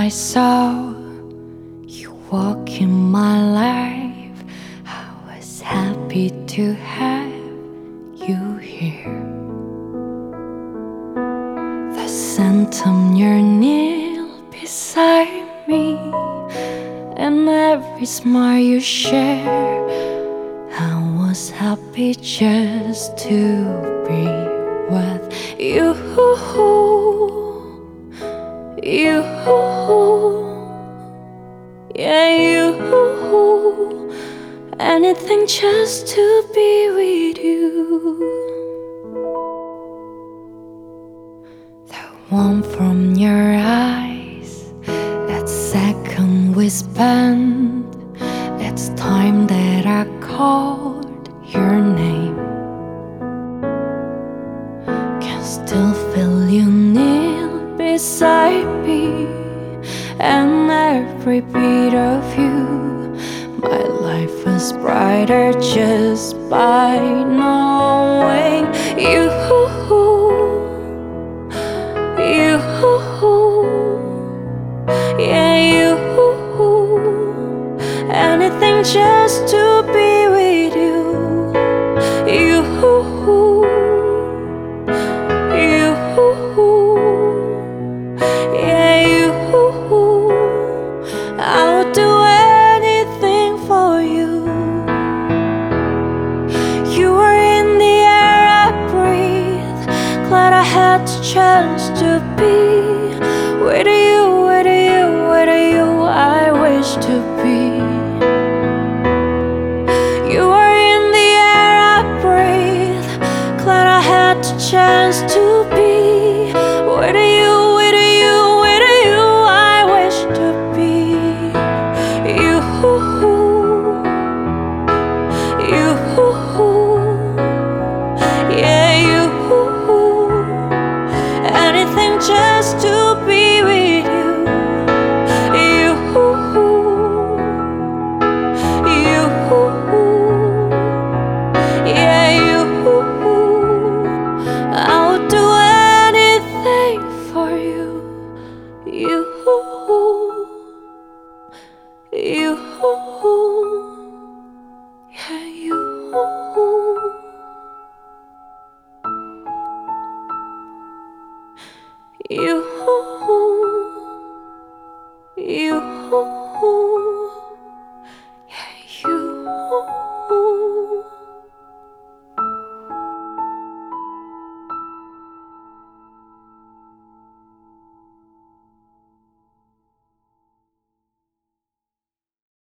saw you walk in my life, I was happy to have you here. The scent of your nail beside me, and every smile you share, I was happy just to be with you. You, yeah, you. Anything just to be with you. The warmth from your eyes, that second we spent, it's time that I called your name. Can still feel you kneel beside me, and every beat of you, my life was brighter just by knowing you. You, yeah, you. Anything just to be with you. You, yeah, you. I'll do anything for you. You are in the air I breathe. Glad I had the chance to be with you, with you, with you. I wish to be. You are in the air I breathe. Glad I had the chance to be with you, with you, with you. I wish to be. You, yeah, you. Anything just to be with you. You, yeah, you. I'll do anything for you. You, yeah, you. You.